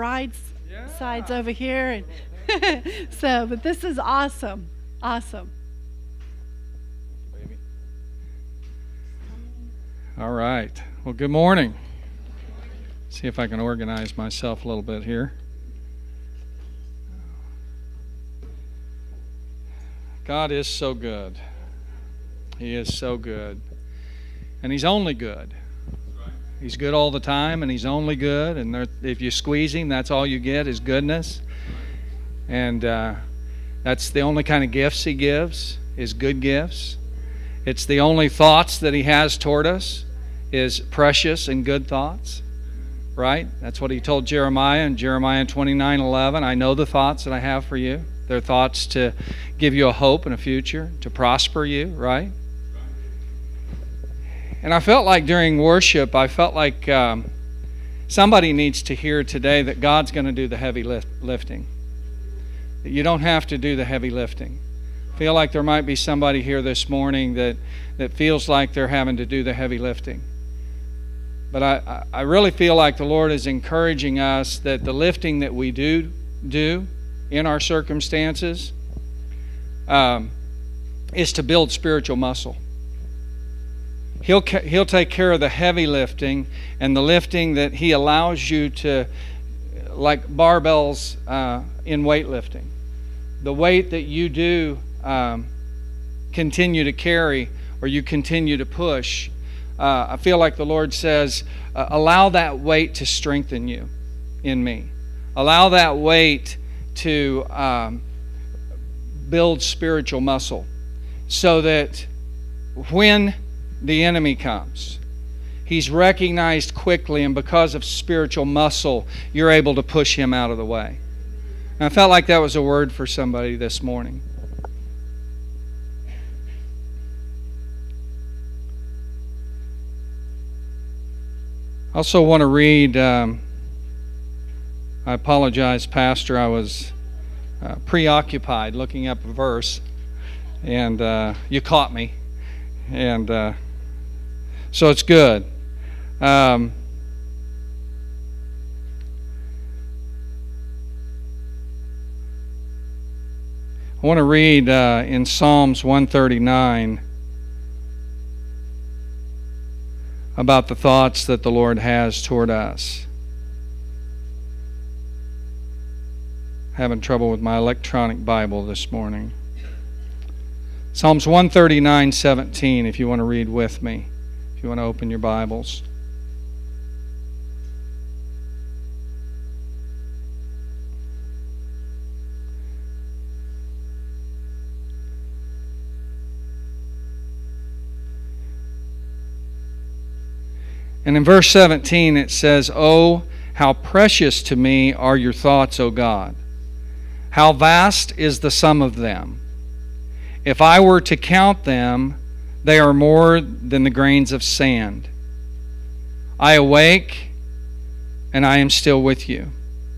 bride's sides over here, and but this is awesome. Awesome. All right. Well, good morning. See if I can organize myself a little bit here. God is so good. He is so good. And He's only good. He's good all the time, and He's only good. And if you squeeze Him, that's all you get is goodness. And that's the only kind of gifts He gives, is good gifts. It's the only thoughts that He has toward us is precious and good thoughts. Right? That's what He told Jeremiah in Jeremiah 29:11. I know the thoughts that I have for you. They're thoughts to give you a hope and a future, to prosper you, right? And I felt like during worship, somebody needs to hear today that God's going to do the heavy lifting. That you don't have to do the heavy lifting. I feel like there might be somebody here this morning that feels like they're having to do the heavy lifting. But I really feel like the Lord is encouraging us that the lifting that we do in our circumstances is to build spiritual muscle. He'll take care of the heavy lifting and the lifting that He allows you to, like barbells in weightlifting. The weight that you do continue to carry or you continue to push, I feel like the Lord says, allow that weight to strengthen you in me. Allow that weight to build spiritual muscle so that when the enemy comes, he's recognized quickly, and because of spiritual muscle, you're able to push him out of the way. And I felt like that was a word for somebody this morning. I also want to read, I apologize, Pastor, I was preoccupied looking up a verse, and you caught me, and so it's good. I want to read in Psalms 139 about the thoughts that the Lord has toward us. Having trouble with my electronic Bible this morning. Psalms 139:17, if you want to read with me, if you want to open your Bibles. And in verse 17 it says, "Oh, how precious to me are your thoughts, O God! How vast is the sum of them! If I were to count them, they are more than the grains of sand. I awake, and I am still with you.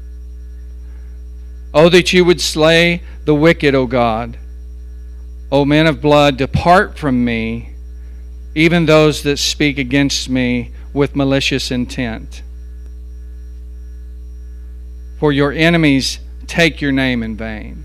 Oh, that you would slay the wicked, O God! O men of blood, depart from me, even those that speak against me with malicious intent. For your enemies take your name in vain."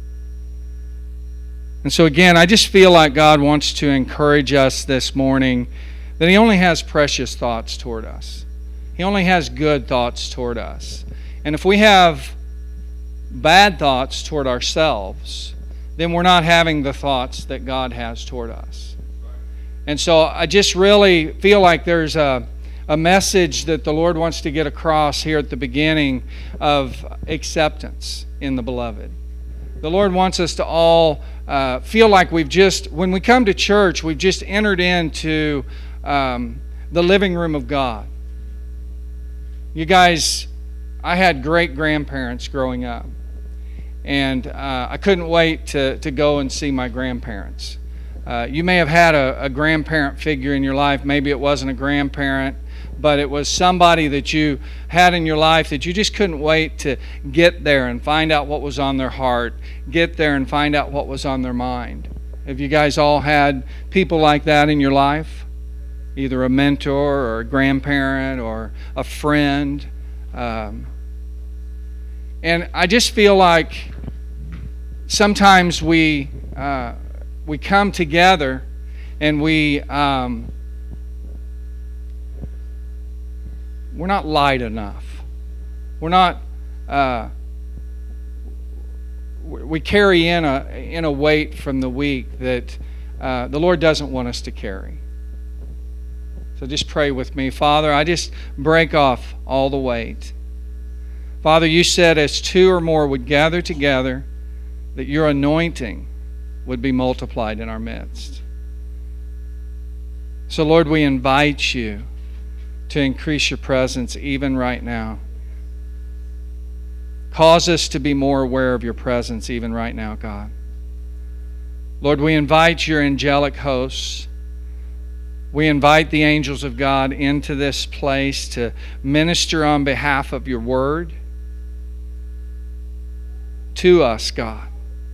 And so again, I just feel like God wants to encourage us this morning that He only has precious thoughts toward us. He only has good thoughts toward us. And if we have bad thoughts toward ourselves, then we're not having the thoughts that God has toward us. And so I just really feel like there's a message that the Lord wants to get across here at the beginning of acceptance in the Beloved. The Lord wants us to all feel like when we come to church, we've just entered into the living room of God. You guys, I had great-grandparents growing up, and I couldn't wait to go and see my grandparents. You may have had a grandparent figure in your life. Maybe it wasn't a grandparent, but it was somebody that you had in your life that you just couldn't wait to get there and find out what was on their heart, get there and find out what was on their mind. Have you guys all had people like that in your life? Either a mentor or a grandparent or a friend. And I just feel like sometimes we come together and we're not light enough. We're not. We carry in a weight from the week that the Lord doesn't want us to carry. So just pray with me. Father, I just break off all the weight. Father, you said as two or more would gather together, that your anointing would be multiplied in our midst. So Lord, we invite you to increase your presence even right now. Cause us to be more aware of your presence even right now, God. Lord, we invite your angelic hosts. We invite the angels of God into this place to minister on behalf of your word to us, God.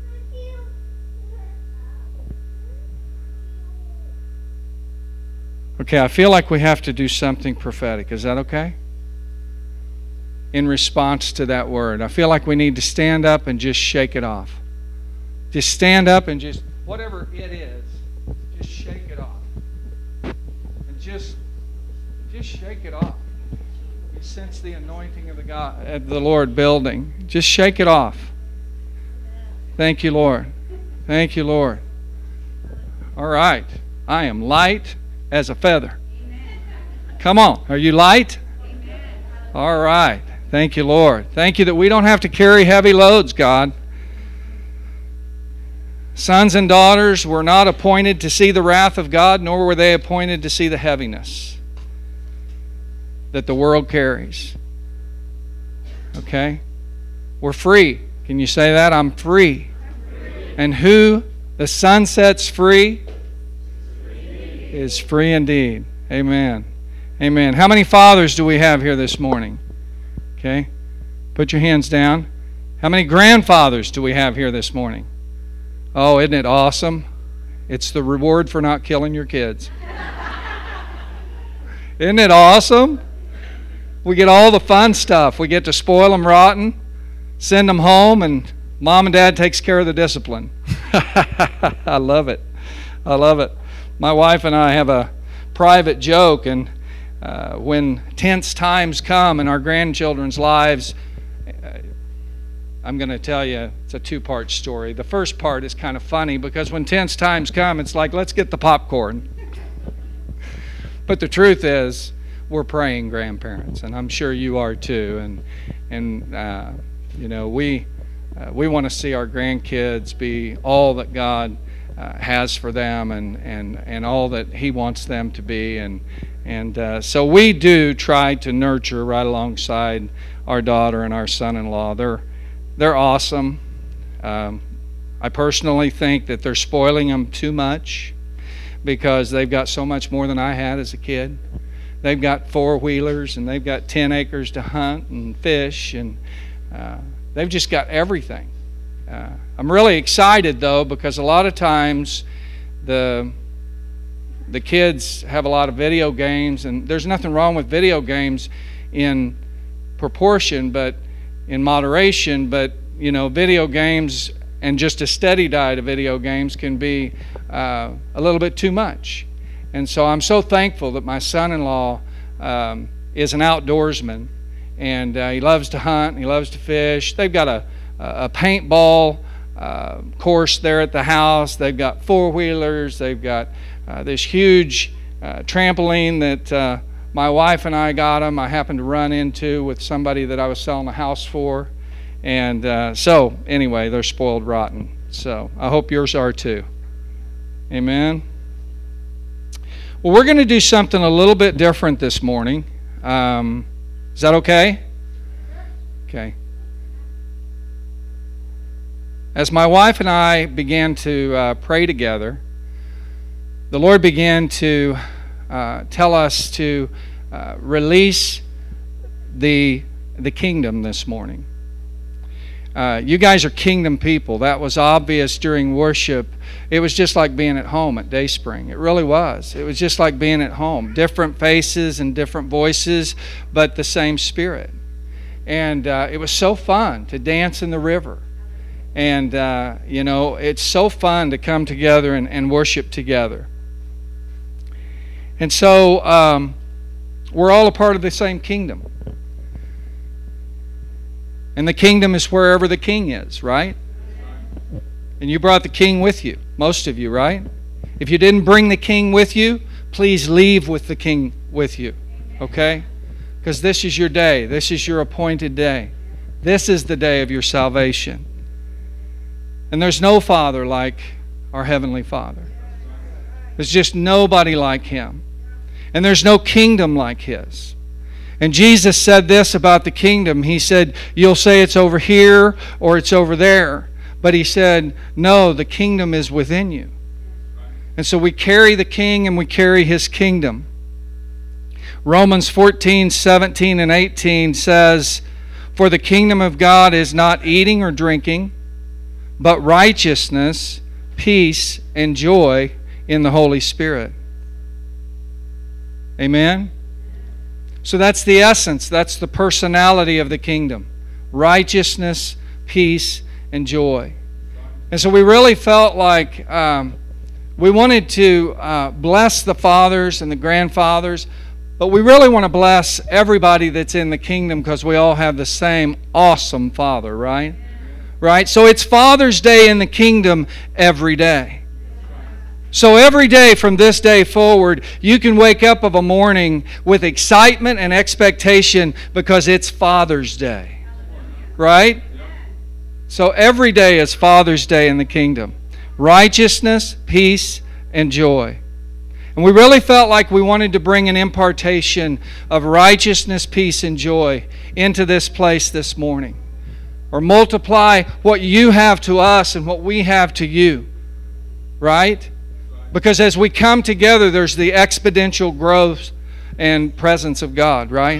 Okay, I feel like we have to do something prophetic. Is that okay? In response to that word, I feel like we need to stand up and just shake it off. Just stand up and just, whatever it is, just shake it off. And just shake it off. You sense the anointing of the Lord building. Just shake it off. Thank you, Lord. Thank you, Lord. All right. I am light as a feather. Come on. Are you light? All right. Thank you, Lord. Thank you that we don't have to carry heavy loads, God. Sons and daughters were not appointed to see the wrath of God, nor were they appointed to see the heaviness that the world carries. Okay? We're free. Can you say that? I'm free. And who the Son sets free is free indeed. Amen. Amen. How many fathers do we have here this morning? Okay. Put your hands down. How many grandfathers do we have here this morning? Oh, isn't it awesome? It's the reward for not killing your kids. Isn't it awesome? We get all the fun stuff. We get to spoil them rotten, send them home, and Mom and Dad takes care of the discipline. I love it. I love it. My wife and I have a private joke, and when tense times come in our grandchildren's lives, I'm going to tell you, it's a two-part story. The first part is kind of funny because when tense times come, it's like, let's get the popcorn. But the truth is, we're praying grandparents, and I'm sure you are too. And you know, we want to see our grandkids be all that God has for them, and all that He wants them to be, and so we do try to nurture right alongside our daughter and our son-in-law. They're awesome. I personally think that they're spoiling them too much because they've got so much more than I had as a kid. They've got four-wheelers, and they've got 10 acres to hunt and fish, and they've just got everything. I'm really excited, though, because a lot of times the kids have a lot of video games, and there's nothing wrong with video games in proportion, but in moderation, but you know, video games and just a steady diet of video games can be a little bit too much. And so I'm so thankful that my son-in-law is an outdoorsman, and he loves to hunt, and he loves to fish. They've got a paintball course there at the house. They've got four-wheelers. They've got this huge trampoline that my wife and I got them. I happened to run into with somebody that I was selling a house for. And so, anyway, they're spoiled rotten. So, I hope yours are too. Amen. Well, we're going to do something a little bit different this morning. Is that okay? Okay. As my wife and I began to pray together, the Lord began to tell us to release the kingdom this morning. You guys are kingdom people. That was obvious during worship. It was just like being at home at Dayspring. It really was. It was just like being at home. Different faces and different voices, but the same Spirit. And it was so fun to dance in the river. And, it's so fun to come together and worship together. And so we're all a part of the same kingdom. And the kingdom is wherever the king is, right? And you brought the king with you, most of you, right? If you didn't bring the king with you, please leave with the king with you, okay? Because this is your day. This is your appointed day. This is the day of your salvation. And there's no Father like our Heavenly Father. There's just nobody like Him. And there's no kingdom like His. And Jesus said this about the kingdom. He said, you'll say it's over here or it's over there. But He said, no, the kingdom is within you. And so we carry the King and we carry His kingdom. Romans 14, 17, and 18 says, for the kingdom of God is not eating or drinking, but righteousness, peace, and joy in the Holy Spirit. Amen? So that's the essence, that's the personality of the kingdom. Righteousness, peace, and joy. And so we really felt like we wanted to bless the fathers and the grandfathers, but we really want to bless everybody that's in the kingdom because we all have the same awesome Father, right? Right? So it's Father's Day in the kingdom every day. So every day from this day forward, you can wake up of a morning with excitement and expectation because it's Father's Day. Right? So every day is Father's Day in the kingdom. Righteousness, peace, and joy. And we really felt like we wanted to bring an impartation of righteousness, peace, and joy into this place this morning. Or multiply what you have to us and what we have to you. Right? Because as we come together, there's the exponential growth and presence of God, right?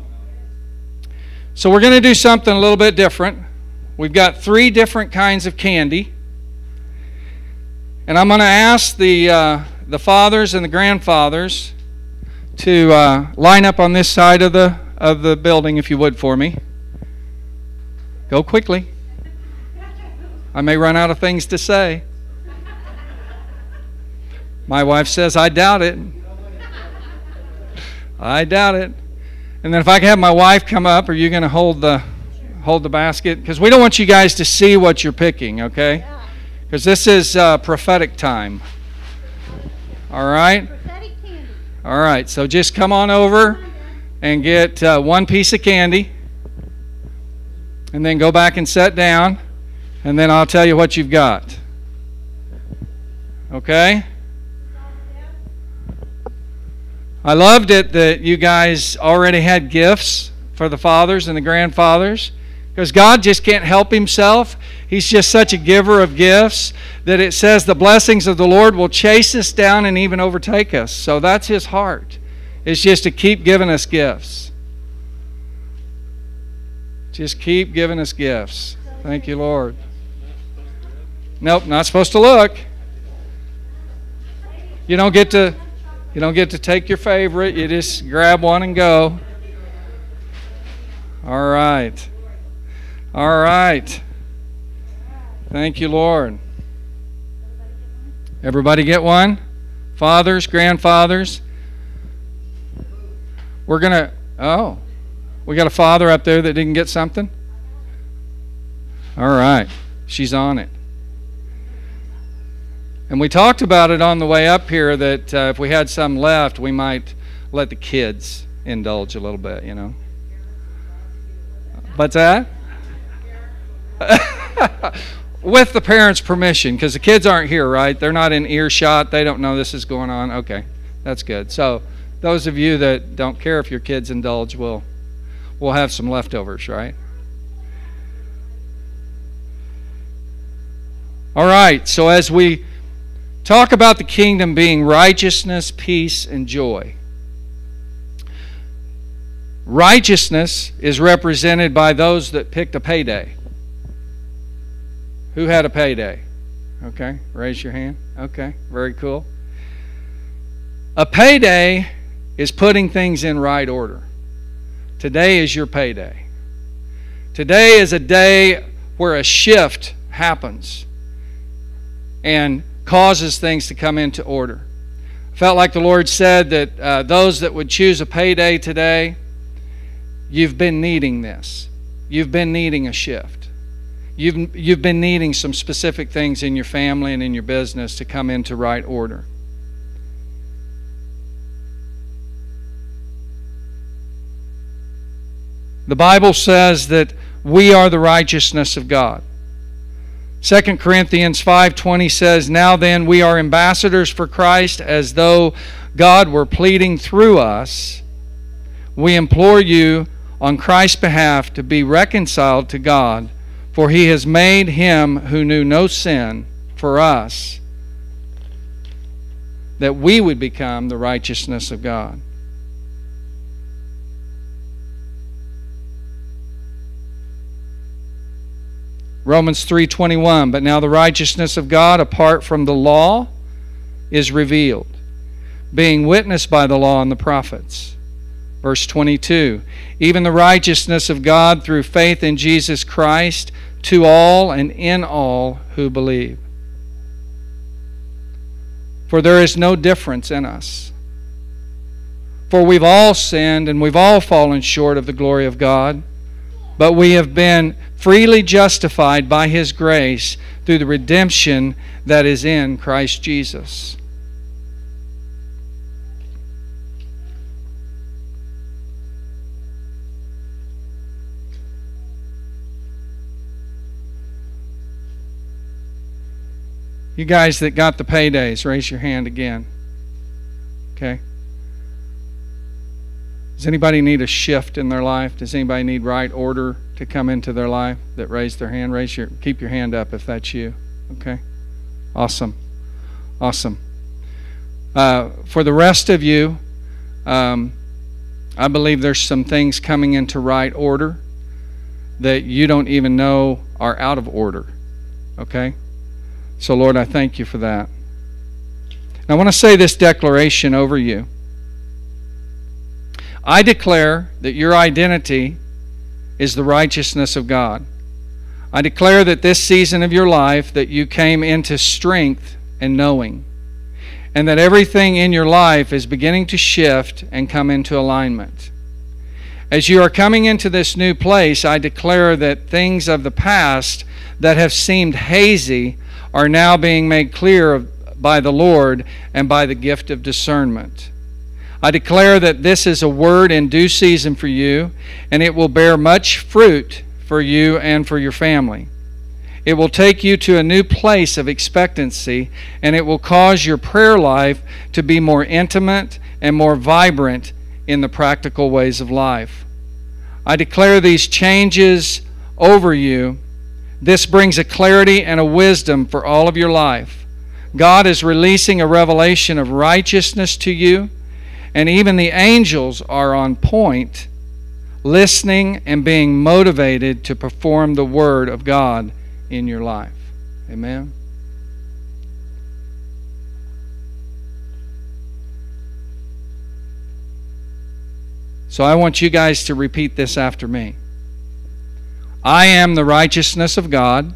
So we're going to do something a little bit different. We've got 3 different kinds of candy. And I'm going to ask the fathers and the grandfathers to line up on this side of the building, if you would, for me. Go quickly. I may run out of things to say. My wife says, I doubt it. I doubt it. And then if I can have my wife come up, are you going to hold the basket? Because we don't want you guys to see what you're picking, okay? Because this is prophetic time. All right? All right, so just come on over and get one piece of candy. And then go back and sit down. And then I'll tell you what you've got. Okay? I loved it that you guys already had gifts for the fathers and the grandfathers, because God just can't help Himself. He's just such a giver of gifts that it says the blessings of the Lord will chase us down and even overtake us. So that's His heart. It's just to keep giving us gifts. Just keep giving us gifts. Thank you, Lord. Nope, not supposed to look. You don't get to take your favorite. You just grab one and go. All right. All right. Thank you, Lord. Everybody get one? Fathers, grandfathers. We're going to... we got a father up there that didn't get something? All right. She's on it. And we talked about it on the way up here that if we had some left, we might let the kids indulge a little bit, you know. What's that? With the parents' permission, because the kids aren't here, right? They're not in earshot. They don't know this is going on. Okay, that's good. So those of you that don't care if your kids indulge, we'll have some leftovers, right? All right, so as we talk about the kingdom being righteousness, peace, and joy. Righteousness is represented by those that picked a payday. Who had a payday? Okay, raise your hand. Okay, very cool. A payday is putting things in right order. Today is your payday. Today is a day where a shift happens and causes things to come into order. I felt like the Lord said that those that would choose a payday today, you've been needing this. You've been needing a shift. You've been needing some specific things in your family and in your business to come into right order. The Bible says that we are the righteousness of God. 2 Corinthians 5:20 says, "Now then we are ambassadors for Christ, as though God were pleading through us. We implore you on Christ's behalf to be reconciled to God, for he has made him who knew no sin for us, that we would become the righteousness of God." Romans 3:21, "But now the righteousness of God apart from the law is revealed, being witnessed by the law and the prophets." Verse 22, "Even the righteousness of God through faith in Jesus Christ to all and in all who believe. For there is no difference in us. For we've all sinned and we've all fallen short of the glory of God, but we have been freely justified by His grace through the redemption that is in Christ Jesus." You guys that got the paydays, raise your hand again. Okay. Does anybody need a shift in their life? Does anybody need right order to come into their life that raised their hand? Keep your hand up if that's you. Okay. Awesome. Awesome. For the rest of you, I believe there's some things coming into right order that you don't even know are out of order. Okay? So, Lord, I thank you for that. And I want to say this declaration over you. I declare that your identity is the righteousness of God. I declare that this season of your life that you came into strength and knowing, and that everything in your life is beginning to shift and come into alignment. As you are coming into this new place, I declare that things of the past that have seemed hazy are now being made clear by the Lord and by the gift of discernment. I declare that this is a word in due season for you, and it will bear much fruit for you and for your family. It will take you to a new place of expectancy, and it will cause your prayer life to be more intimate and more vibrant in the practical ways of life. I declare these changes over you. This brings a clarity and a wisdom for all of your life. God is releasing a revelation of righteousness to you, and even the angels are on point, listening and being motivated to perform the Word of God in your life. Amen. So I want you guys to repeat this after me. I am the righteousness of God.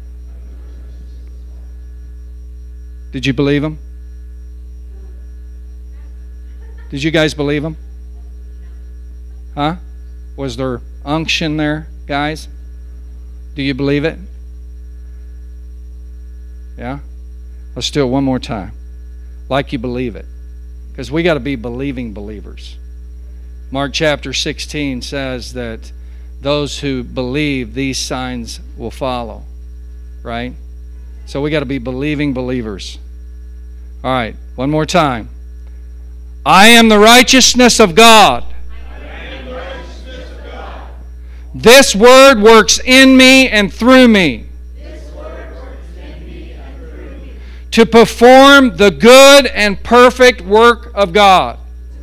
Did you believe him? Did you guys believe him? Huh? Was there unction there, guys? Do you believe it? Yeah? Let's do it one more time. Like you believe it. Because we got to be believing believers. Mark chapter 16 says that those who believe, these signs will follow. Right? So we got to be believing believers. All right, one more time. I am the righteousness of God. This word works in me and through me. To perform the good and perfect work of God.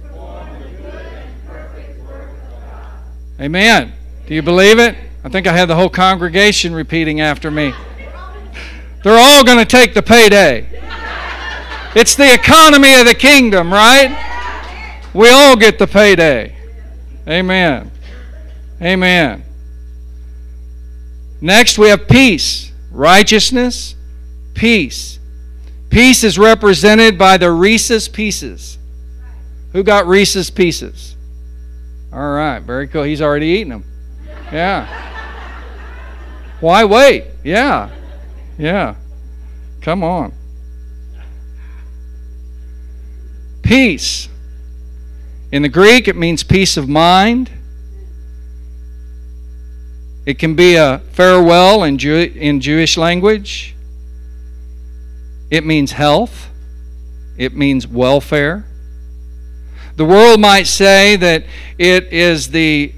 Amen. Do you believe it? I think I had the whole congregation repeating after me. They're all going to take the payday. It's the economy of the kingdom, right? We all get the payday. Amen. Amen. Next we have peace, righteousness, peace. Peace is represented by the Reese's Pieces. Who got Reese's Pieces? All right, very cool. He's already eaten them. Yeah. Why wait? Yeah. Yeah. Come on. Peace. In the Greek, it means peace of mind. It can be a farewell in Jewish language. It means health. It means welfare. The world might say that it is the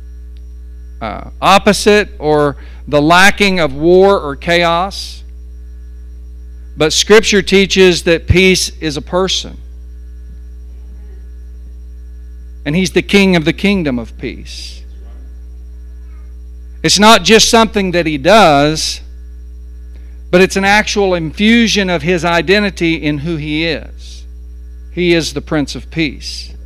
opposite or the lacking of war or chaos. But Scripture teaches that peace is a person. And He's the King of the kingdom of peace. It's not just something that He does, but it's an actual infusion of His identity in who He is. He is the Prince of Peace.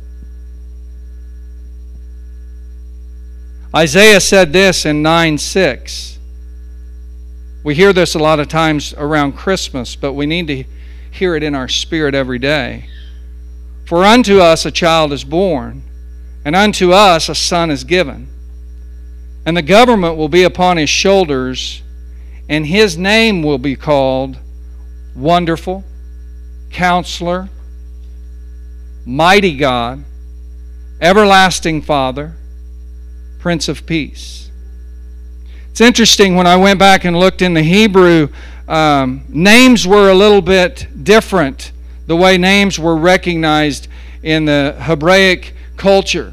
Isaiah said this in 9:6. We hear this a lot of times around Christmas, but we need to hear it in our spirit every day. For unto us a child is born, and unto us a son is given. And the government will be upon His shoulders, and His name will be called Wonderful, Counselor, Mighty God, Everlasting Father, Prince of Peace. It's interesting, when I went back and looked in the Hebrew, names were a little bit different, the way names were recognized in the Hebraic culture.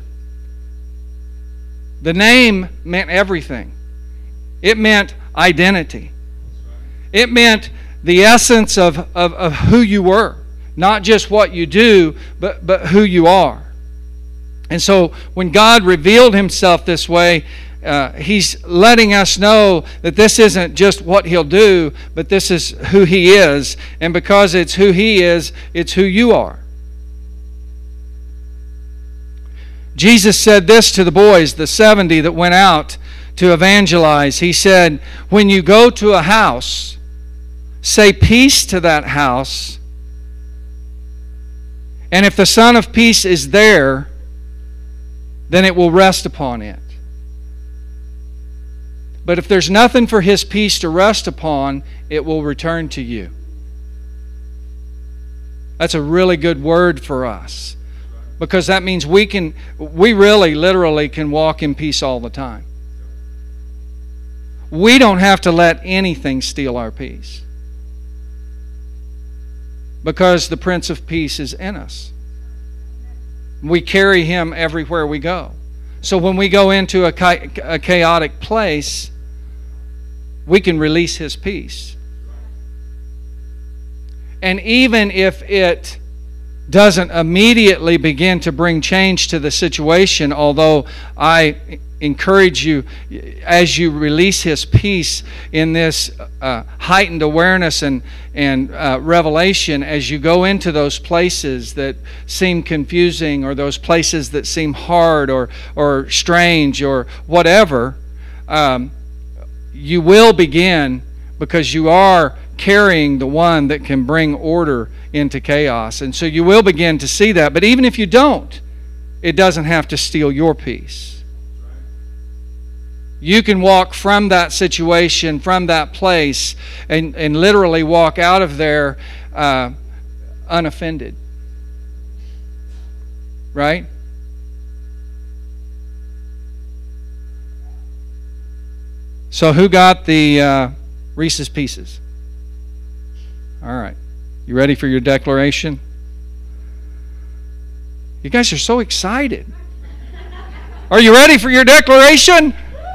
The name meant everything. It meant identity. It meant the essence of who you were. Not just what you do, but who you are. And so when God revealed Himself this way, He's letting us know that this isn't just what He'll do, but this is who He is. And because it's who He is, it's who you are. Jesus said this to the boys, the 70 that went out to evangelize. He said, when you go to a house, say peace to that house. And if the Son of Peace is there, then it will rest upon it. But if there's nothing for His peace to rest upon, it will return to you. That's a really good word for us. Because that means we really, literally can walk in peace all the time. We don't have to let anything steal our peace. Because the Prince of Peace is in us. We carry Him everywhere we go. So when we go into a chaotic place, we can release His peace. And even if it doesn't immediately begin to bring change to the situation, although I encourage you, as you release His peace in this heightened awareness and revelation, as you go into those places that seem confusing, or those places that seem hard or strange or whatever, you will begin, because you are carrying the one that can bring order into chaos. And so you will begin to see that. But even if you don't, it doesn't have to steal your peace. You can walk from that situation, from that place, and literally walk out of there unoffended. Right? So who got the Reese's Pieces? All right. You ready for your declaration? You guys are so excited. Are you ready for your declaration?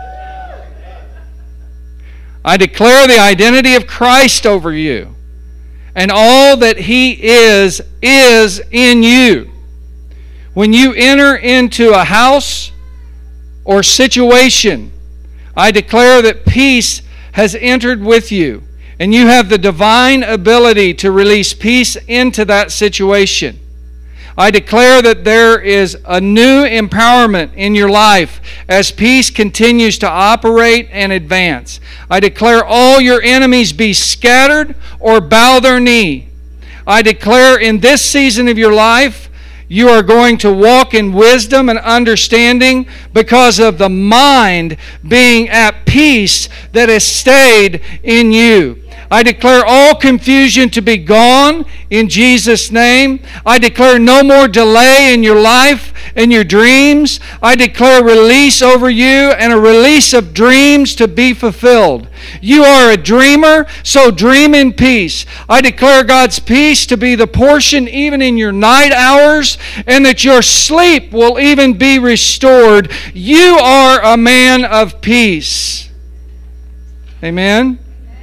I declare the identity of Christ over you, and all that He is in you. When you enter into a house or situation, I declare that peace has entered with you, and you have the divine ability to release peace into that situation. I declare that there is a new empowerment in your life as peace continues to operate and advance. I declare all your enemies be scattered or bow their knee. I declare in this season of your life, you are going to walk in wisdom and understanding because of the mind being at peace that has stayed in you. I declare all confusion to be gone in Jesus' name. I declare no more delay in your life and your dreams. I declare release over you and a release of dreams to be fulfilled. You are a dreamer, so dream in peace. I declare God's peace to be the portion even in your night hours, and that your sleep will even be restored. You are a man of peace. Amen?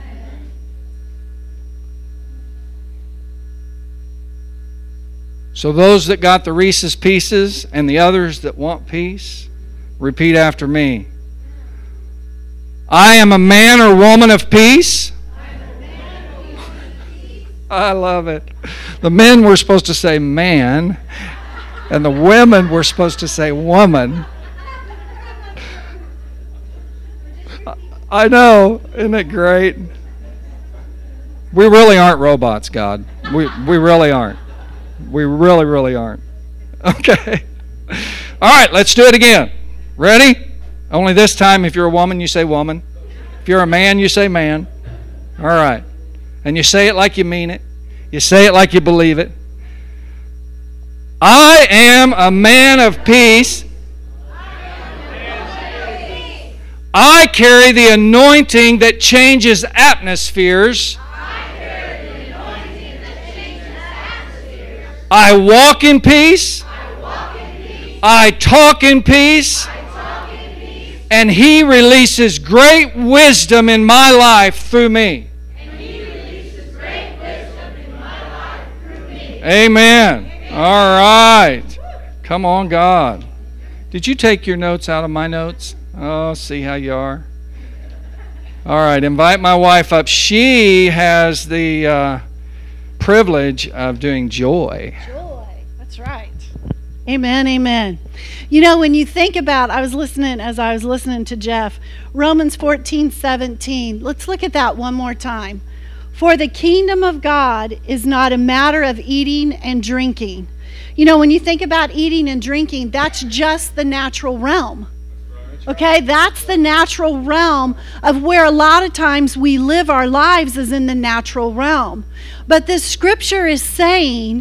So those that got the Reese's Pieces and the others that want peace, repeat after me. I am a man or woman of peace. I love it. The men were supposed to say man, and the women were supposed to say woman. I know. Isn't it great? We really aren't robots, God. We really aren't. We really, really aren't. Okay. All right, let's do it again. Ready? Only this time, if you're a woman, you say woman. If you're a man, you say man. All right. And you say it like you mean it. You say it like you believe it. I am a man of peace. I carry the anointing that changes atmospheres. I walk in peace. I talk in peace. And He releases great wisdom in my life through me. Amen. All right. Come on, God. Did you take your notes out of my notes? Oh, see how you are. All right. Invite my wife up. She has the privilege of doing joy. Joy. That's right. Amen, amen. You know, when you think about, as I was listening to Jeff, Romans 14:17. Let's look at that one more time. For the kingdom of God is not a matter of eating and drinking. You know, when you think about eating and drinking, that's just the natural realm. Okay, that's the natural realm of where a lot of times we live our lives, is in the natural realm. But this scripture is saying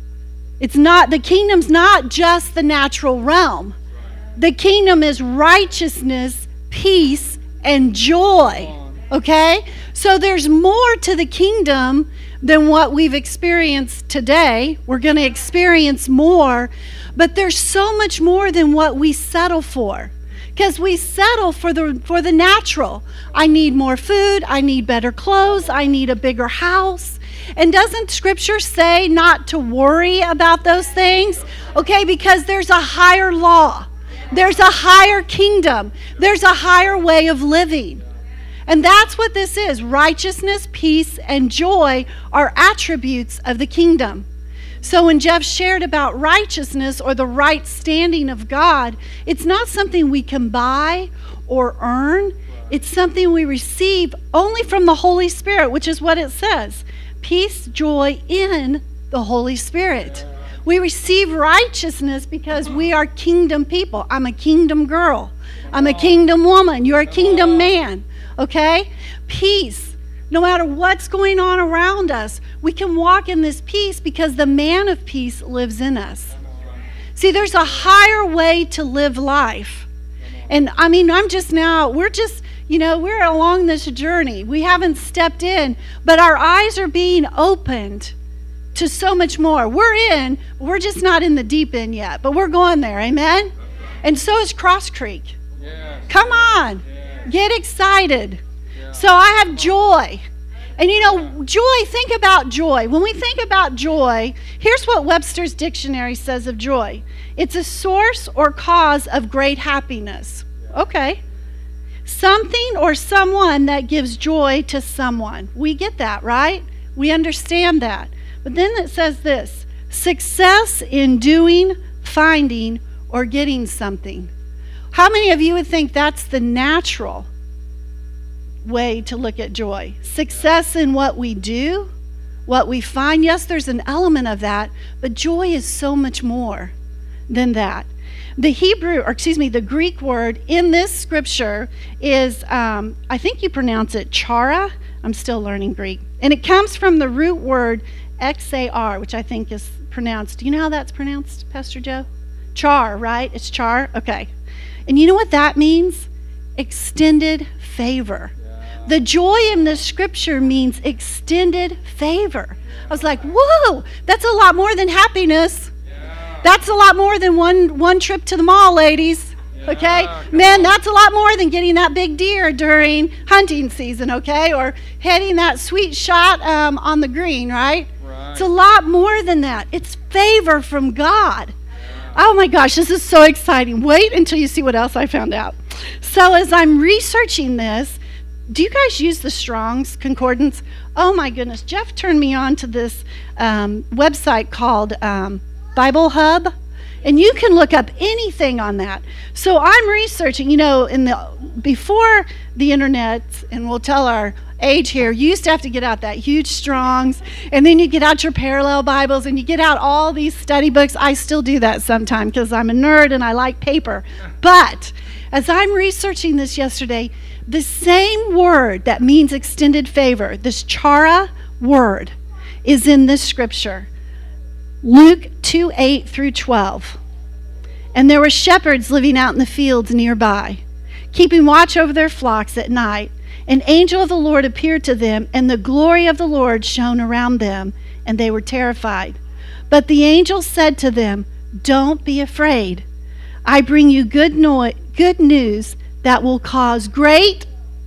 the kingdom's not just the natural realm. The kingdom is righteousness, peace, and joy. Okay? So there's more to the kingdom than what we've experienced today. We're going to experience more, but there's so much more than what we settle for. Because we settle for the natural. I need more food. I need better clothes. I need a bigger house. And doesn't Scripture say not to worry about those things? Okay, because there's a higher law. There's a higher kingdom. There's a higher way of living. And that's what this is. Righteousness, peace, and joy are attributes of the kingdom. So when Jeff shared about righteousness or the right standing of God, it's not something we can buy or earn. It's something we receive only from the Holy Spirit, which is what it says. Peace, joy in the Holy Spirit. We receive righteousness because we are kingdom people. I'm a kingdom girl. I'm a kingdom woman. You're a kingdom man. Okay? Peace. No matter what's going on around us, we can walk in this peace because the man of peace lives in us. See, there's a higher way to live life. And I mean, we're along this journey. We haven't stepped in, but our eyes are being opened to so much more. We're just not in the deep end yet, but we're going there, amen? And so is Cross Creek. Yes. Come on, yes. Get excited. Yeah. So I have joy. And joy, think about joy. When we think about joy, here's what Webster's Dictionary says of joy. It's a source or cause of great happiness. Okay. Something or someone that gives joy to someone. We get that, right? We understand that. But then it says this, Success in doing, finding, or getting something. How many of you would think that's the natural way to look at joy? Success in what we do, what we find. Yes, there's an element of that, but joy is so much more than that. The Greek word in this scripture is, I think you pronounce it chara. I'm still learning Greek. And it comes from the root word xar, which I think is pronounced. Do you know how that's pronounced, Pastor Joe? Char, right? It's char? Okay. And you know what that means? Extended favor. Yeah. The joy in this scripture means extended favor. I was like, whoa, that's a lot more than happiness. Yeah. That's a lot more than one trip to the mall, ladies. Yeah, okay? Men, that's a lot more than getting that big deer during hunting season, okay? Or hitting that sweet shot on the green, right? It's a lot more than that. It's favor from God. Oh my gosh, this is so exciting. Wait until you see what else I found out. So as I'm researching this, do you guys use the Strong's Concordance? Oh my goodness, Jeff turned me on to this website called Bible Hub, and you can look up anything on that. So I'm researching, before the internet, and we'll tell our age here, you used to have to get out that huge Strong's, and then you get out your parallel Bibles, and you get out all these study books. I still do that sometimes because I'm a nerd and I like paper. But as I'm researching this yesterday, the same word that means extended favor, this chara word, is in this scripture. Luke 2:8 through 12. And there were shepherds living out in the fields nearby, keeping watch over their flocks at night. An angel of the Lord appeared to them, and the glory of the Lord shone around them, and they were terrified. But the angel said to them, "Don't be afraid. I bring you good news that will cause great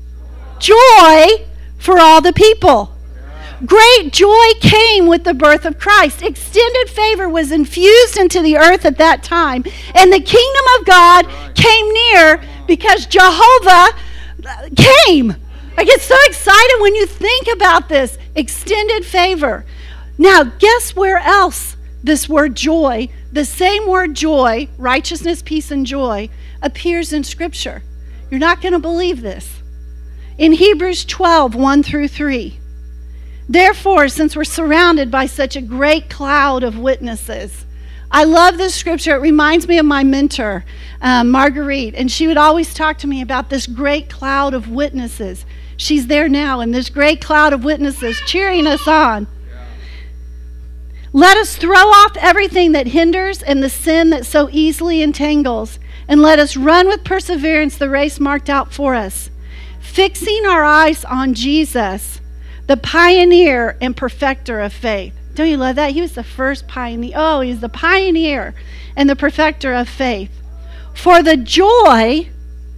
joy for all the people." Great joy came with the birth of Christ. Extended favor was infused into the earth at that time, and the kingdom of God came near because Jehovah came. I get so excited when you think about this. Extended favor. Now, guess where else this word joy, the same word joy, righteousness, peace, and joy, appears in Scripture? You're not going to believe this. In Hebrews 12, 1 through 3. Therefore, since we're surrounded by such a great cloud of witnesses, I love this scripture. It reminds me of my mentor, Marguerite, and she would always talk to me about this great cloud of witnesses. She's there now, and this great cloud of witnesses cheering us on. Let us throw off everything that hinders and the sin that so easily entangles, and let us run with perseverance the race marked out for us, fixing our eyes on Jesus, the pioneer and perfecter of faith. Don't you love that? He was the first pioneer. Oh, he's the pioneer and the perfecter of faith. For the joy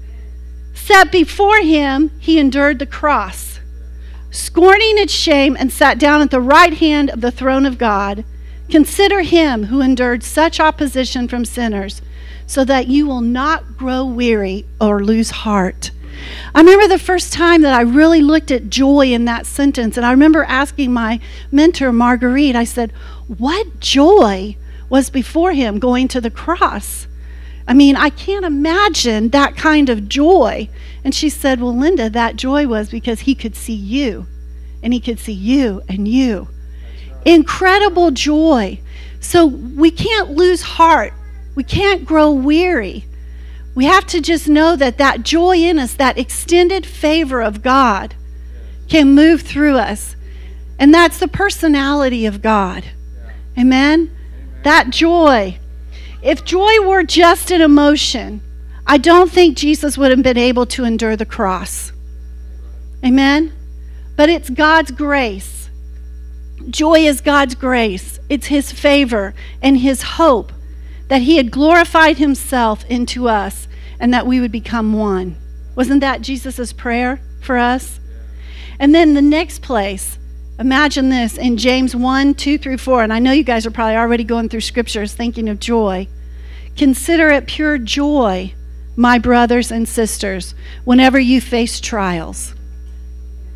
set before him, he endured the cross, scorning its shame, and sat down at the right hand of the throne of God. Consider him who endured such opposition from sinners, so that you will not grow weary or lose heart. I remember the first time that I really looked at joy in that sentence, and I remember asking my mentor, Marguerite, I said, what joy was before him going to the cross? I mean, I can't imagine that kind of joy. And she said, well, Linda, that joy was because he could see you, and he could see you and you. Incredible joy. So we can't lose heart. We can't grow weary. We have to just know that that joy in us, that extended favor of God, can move through us. And that's the personality of God. Amen? That joy. If joy were just an emotion, I don't think Jesus would have been able to endure the cross. Amen? But it's God's grace. Joy is God's grace. It's his favor and his hope that he had glorified himself into us and that we would become one. Wasn't that Jesus' prayer for us? And then the next place, imagine this in James 1, 2 through 4, and I know you guys are probably already going through scriptures thinking of joy. Consider it pure joy, my brothers and sisters, whenever you face trials.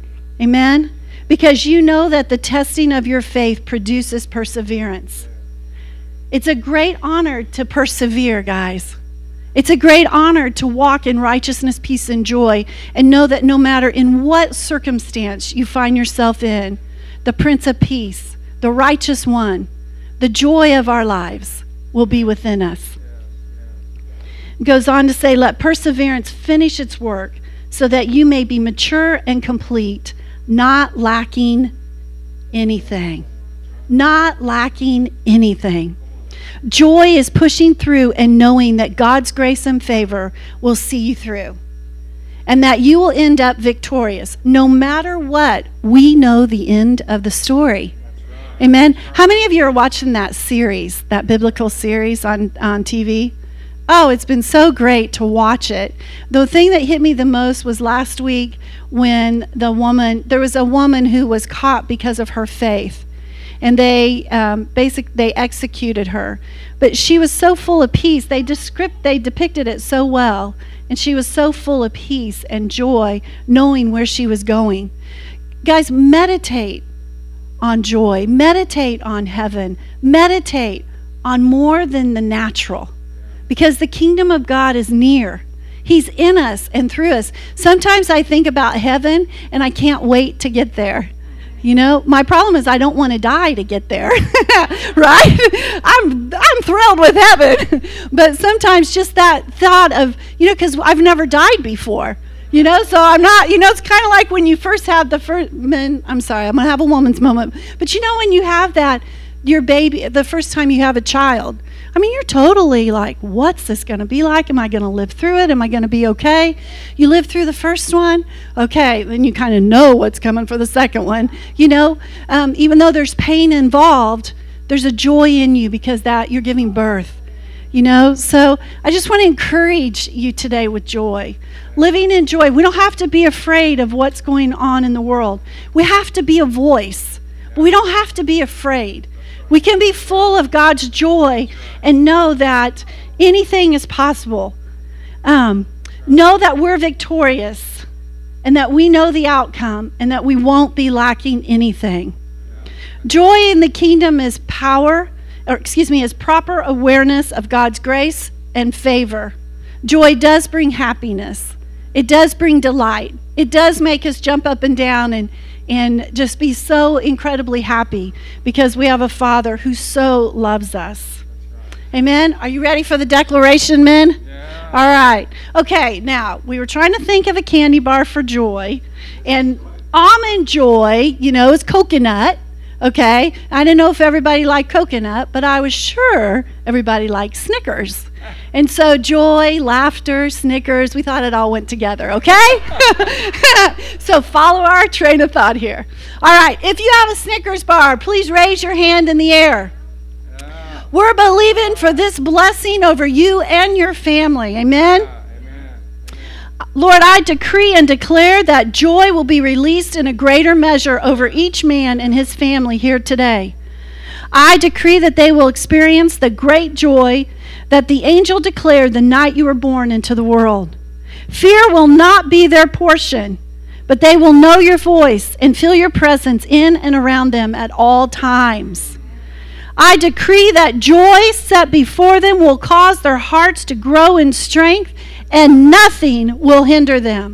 Amen? Because you know that the testing of your faith produces perseverance. It's a great honor to persevere, guys. It's a great honor to walk in righteousness, peace, and joy, and know that no matter in what circumstance you find yourself in, the Prince of Peace, the righteous one, the joy of our lives will be within us. It goes on to say, let perseverance finish its work so that you may be mature and complete, not lacking anything. Not lacking anything. Joy is pushing through and knowing that God's grace and favor will see you through, and that you will end up victorious. No matter what, we know the end of the story. Amen. How many of you are watching that series, that biblical series on TV? Oh, it's been so great to watch it. The thing that hit me the most was last week when there was a woman who was caught because of her faith. And they executed her. But she was so full of peace. They depicted it so well. And she was so full of peace and joy, knowing where she was going. Guys, meditate on joy. Meditate on heaven. Meditate on more than the natural. Because the kingdom of God is near. He's in us and through us. Sometimes I think about heaven and I can't wait to get there. You know, my problem is I don't want to die to get there, right? I'm thrilled with heaven, but sometimes just that thought of, because I've never died before, so I'm not, it's kind of like when you first have I'm sorry, I'm going to have a woman's moment, but when you have that, your baby, the first time you have a child, you're totally like, what's this going to be like? Am I going to live through it? Am I going to be okay? You live through the first one, okay, then you kind of know what's coming for the second one. Even though there's pain involved, there's a joy in you because that you're giving birth. So I just want to encourage you today with joy. Living in joy. We don't have to be afraid of what's going on in the world. We have to be a voice, but we don't have to be afraid. We can be full of God's joy and know that anything is possible. Know that we're victorious and that we know the outcome and that we won't be lacking anything. Joy in the kingdom is is proper awareness of God's grace and favor. Joy does bring happiness. It does bring delight. It does make us jump up and down and just be so incredibly happy because we have a Father who so loves us. Amen? Are you ready for the declaration, men? Yeah. All right. Okay, now, we were trying to think of a candy bar for joy, and almond joy, is coconut, okay? I didn't know if everybody liked coconut, but I was sure everybody liked Snickers. And so joy, laughter, Snickers, we thought it all went together, okay? So follow our train of thought here. All right, if you have a Snickers bar, please raise your hand in the air. Yeah. We're believing for this blessing over you and your family. Amen? Yeah. Lord, I decree and declare that joy will be released in a greater measure over each man and his family here today. I decree that they will experience the great joy that the angel declared the night you were born into the world. Fear will not be their portion, but they will know your voice and feel your presence in and around them at all times. I decree that joy set before them will cause their hearts to grow in strength, and nothing will hinder them.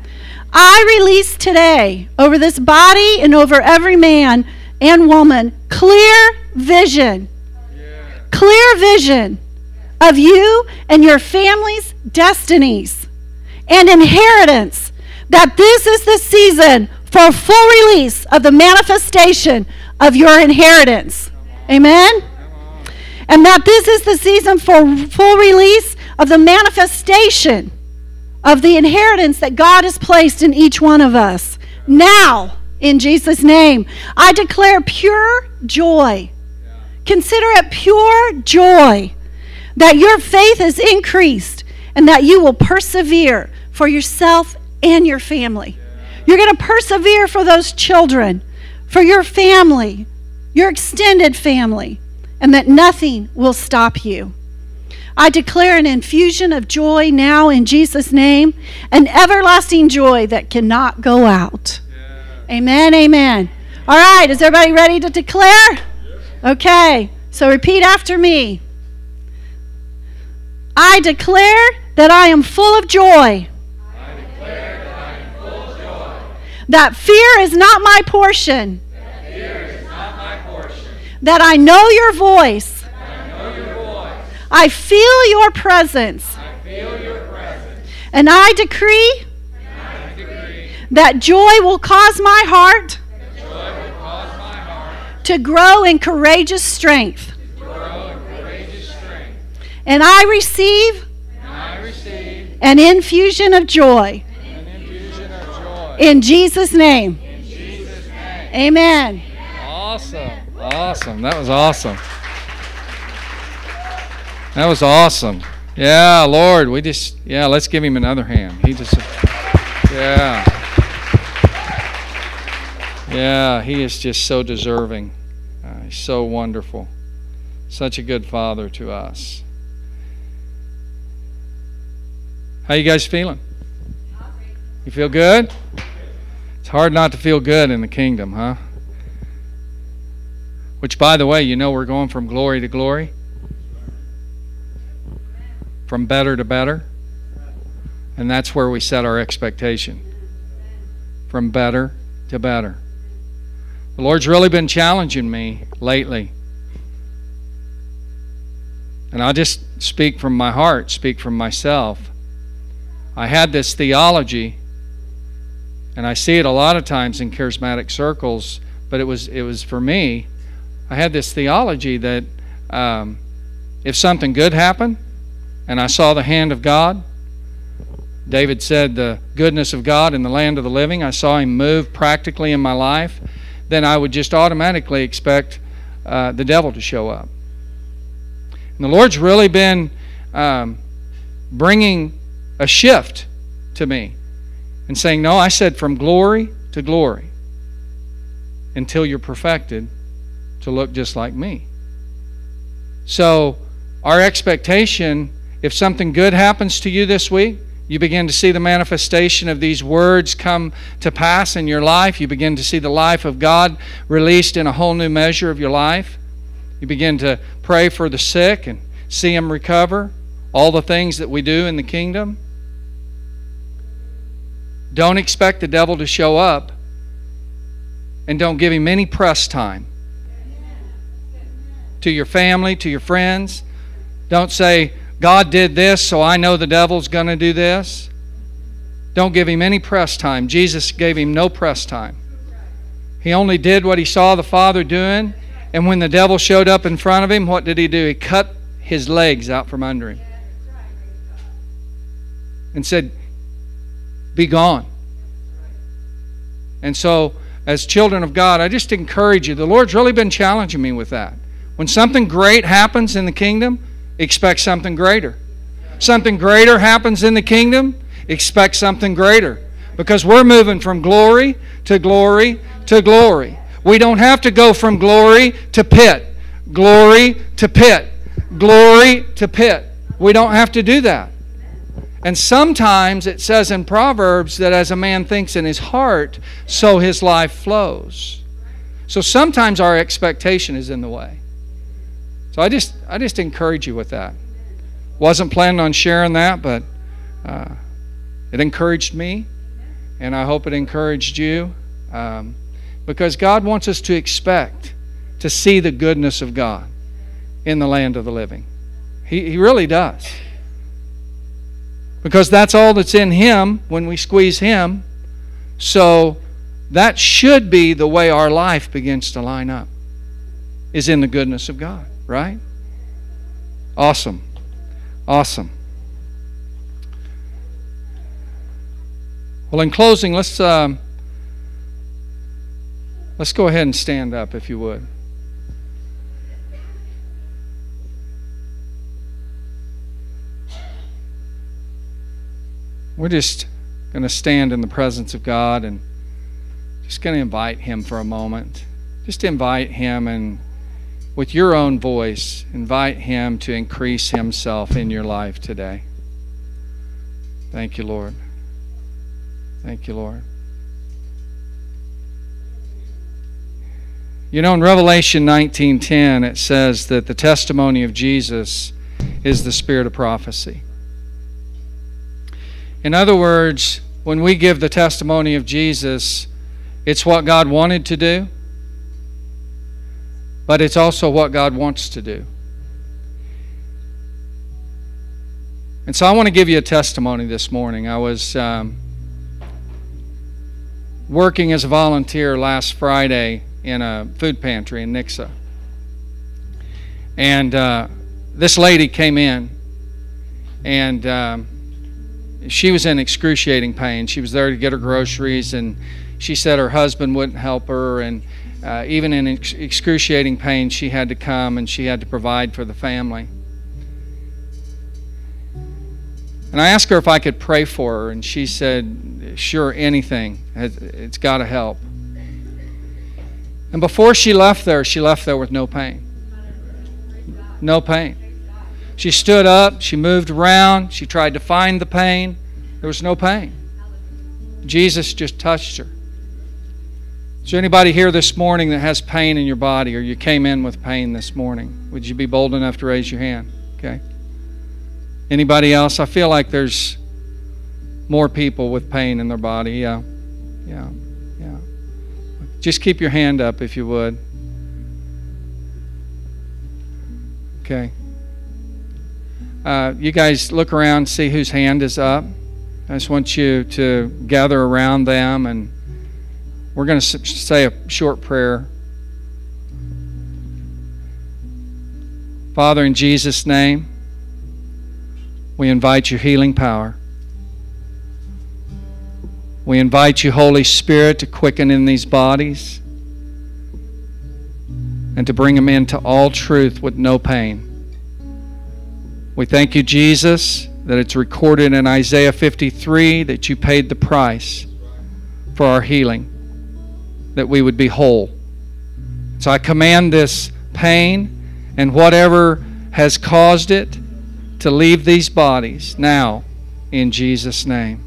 I release today over this body and over every man and woman clear vision. Yeah. Clear vision of you and your family's destinies and inheritance, that this is the season for full release of the manifestation of your inheritance. Amen? And that this is the season for full release of the manifestation of the inheritance that God has placed in each one of us. Now, in Jesus' name, I declare pure joy. Consider it pure joy that your faith is increased and that you will persevere for yourself and your family. You're going to persevere for those children, for your family, your extended family, and that nothing will stop you. I declare an infusion of joy now in Jesus' name, an everlasting joy that cannot go out. Yeah. Amen, amen. All right, is everybody ready to declare? Okay, So repeat after me. I declare that I am full of joy. I declare that I am full of joy. That fear is not my portion. That fear is not my portion. That I know your voice. That I know your voice. I feel your presence. I feel your presence. And I decree that joy will cause my heart to grow in courageous strength. And I receive an infusion of joy. In Jesus' name. Amen. Awesome. Awesome. That was awesome. That was awesome. Yeah, Lord, let's give him another hand. Yeah, he is just so deserving. He's so wonderful. Such a good father to us. How you guys feeling? You feel good? It's hard not to feel good in the kingdom, huh? Which, by the way, we're going from glory to glory. From better to better. And that's where we set our expectation. From better to better. The Lord's really been challenging me lately. And I'll just speak from my heart, speak from myself. I had this theology, and I see it a lot of times in charismatic circles, but it was for me. I had this theology that if something good happened, and I saw the hand of God, David said the goodness of God in the land of the living, I saw him move practically in my life, then I would just automatically expect the devil to show up. And the Lord's really been bringing a shift to me and saying, no, I said from glory to glory until you're perfected to look just like me. So our expectation, if something good happens to you this week, you begin to see the manifestation of these words come to pass in your life. You begin to see the life of God released in a whole new measure of your life. You begin to pray for the sick and see them recover. All the things that we do in the kingdom. Don't expect the devil to show up, and don't give him any press time. To your family, to your friends. Don't say, God did this, so I know the devil's going to do this. Don't give him any press time. Jesus gave him no press time. He only did what he saw the Father doing, and when the devil showed up in front of him, what did he do? He cut his legs out from under him and said, be gone. And so, as children of God, I just encourage you. The Lord's really been challenging me with that. When something great happens in the kingdom, expect something greater. Something greater happens in the kingdom, expect something greater. Because we're moving from glory to glory to glory. We don't have to go from glory to pit. Glory to pit. Glory to pit. We don't have to do that. And sometimes it says in Proverbs that as a man thinks in his heart, so his life flows. So sometimes our expectation is in the way. So I just encourage you with that. Wasn't planning on sharing that, but it encouraged me, and I hope it encouraged you, because God wants us to expect to see the goodness of God in the land of the living. He really does. Because that's all that's in Him when we squeeze Him. So that should be the way our life begins to line up, is in the goodness of God, right? Awesome. Awesome. Well, in closing, let's go ahead and stand up, if you would. We're just going to stand in the presence of God and just going to invite Him for a moment. Just invite Him, and with your own voice, invite Him to increase Himself in your life today. Thank you, Lord. Thank you, Lord. You know, in Revelation 19:10, it says that the testimony of Jesus is the spirit of prophecy. In other words, when we give the testimony of Jesus, it's what God wanted to do, but it's also what God wants to do. And so I want to give you a testimony this morning. I was working as a volunteer last Friday in a food pantry in Nixa. And this lady came in, and she was in excruciating pain. She was there to get her groceries, and she said her husband wouldn't help her, and even in excruciating pain, she had to come and she had to provide for the family. And I asked her if I could pray for her, and she said, sure, anything. It's got to help. And before she left there with no pain. No pain. She stood up, she moved around, she tried to find the pain. There was no pain. Jesus just touched her. Is there anybody here this morning that has pain in your body, or you came in with pain this morning? Would you be bold enough to raise your hand? Okay. Anybody else? I feel like there's more people with pain in their body. Yeah. Just keep your hand up if you would. Okay. You guys look around, see whose hand is up. I just want you to gather around them, and we're going to say a short prayer. Father, in Jesus' name, we invite your healing power. We invite you, Holy Spirit, to quicken in these bodies and to bring them into all truth with no pain. We thank you, Jesus, that it's recorded in Isaiah 53 that you paid the price for our healing, that we would be whole. So I command this pain and whatever has caused it to leave these bodies now in Jesus' name.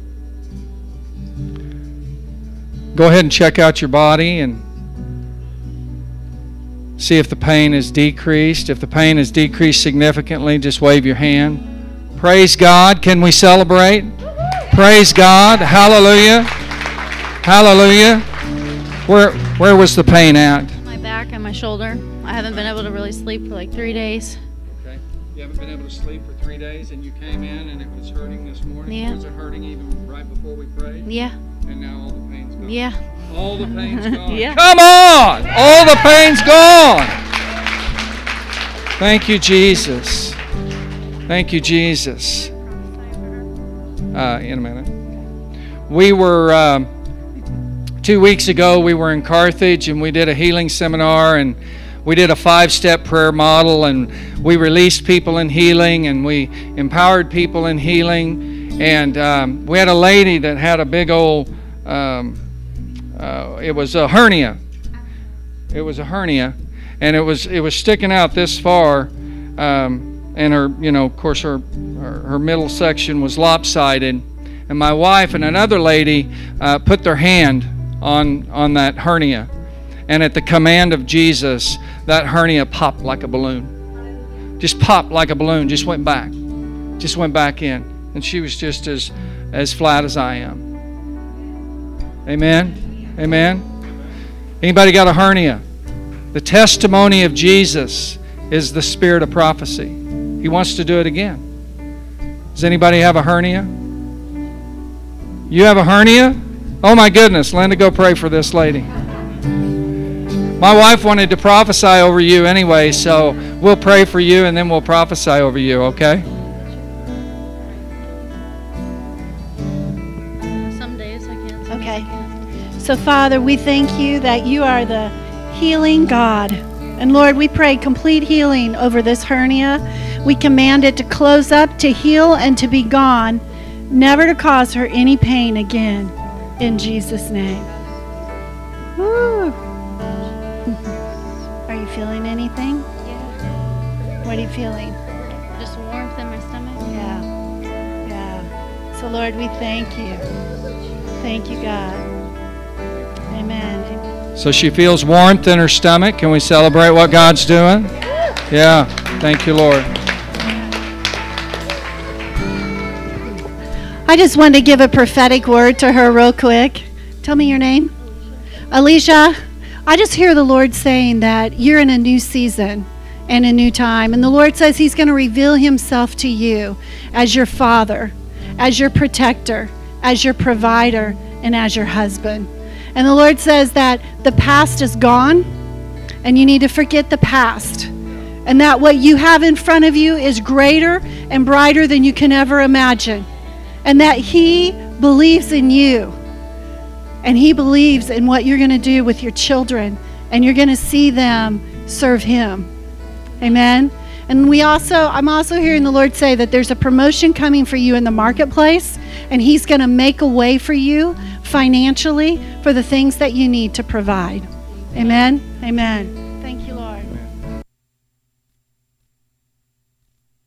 Go ahead and check out your body and see if the pain is decreased. If the pain is decreased significantly, just wave your hand. Praise God. Can we celebrate? Praise God. Hallelujah. Hallelujah. Where was the pain at? My back and my shoulder. I haven't been able to really sleep for like 3 days. Okay. You haven't been able to sleep for 3 days, and you came in and it was hurting this morning? Yeah. Was it hurting even right before we prayed? Yeah. And now all the pain's gone? Yeah. All the pain's gone? Yeah. Come on! All the pain's gone! Thank you, Jesus. Thank you, Jesus. In a minute. We were, 2 weeks ago, we were in Carthage, and we did a healing seminar, and we did a 5-step prayer model, and we released people in healing, and we empowered people in healing. And we had a lady that had a big old, it was a hernia. It was a hernia, and it was sticking out this far, and her, of course, her middle section was lopsided. And my wife and another lady put their hand on that hernia, and at the command of Jesus, that hernia popped like a balloon. Just popped like a balloon. Just went back in. And she was just as flat as I am. Amen? Amen? Anybody got a hernia? The testimony of Jesus is the spirit of prophecy. He wants to do it again. Does anybody have a hernia? You have a hernia? Oh my goodness, Linda, go pray for this lady. My wife wanted to prophesy over you anyway, so we'll pray for you and then we'll prophesy over you, okay? Okay. So, Father, we thank you that you are the healing God. And, Lord, we pray complete healing over this hernia. We command it to close up, to heal, and to be gone, never to cause her any pain again. In Jesus' name. Woo. Are you feeling anything? Yeah. What are you feeling? Just warmth in my stomach. Yeah. So, Lord, we thank you. Thank you, God. Amen. So she feels warmth in her stomach. Can we celebrate what God's doing? Yeah. Thank you, Lord. I just wanted to give a prophetic word to her real quick. Tell me your name. Alicia. I just hear the Lord saying that you're in a new season and a new time. And the Lord says He's going to reveal Himself to you as your father, as your protector, as your provider, and as your husband. And the Lord says that the past is gone and you need to forget the past. And that what you have in front of you is greater and brighter than you can ever imagine. And that He believes in you. And He believes in what you're going to do with your children. And you're going to see them serve Him. Amen. And I'm also hearing the Lord say that there's a promotion coming for you in the marketplace. And He's going to make a way for you financially for the things that you need to provide. Amen. Amen.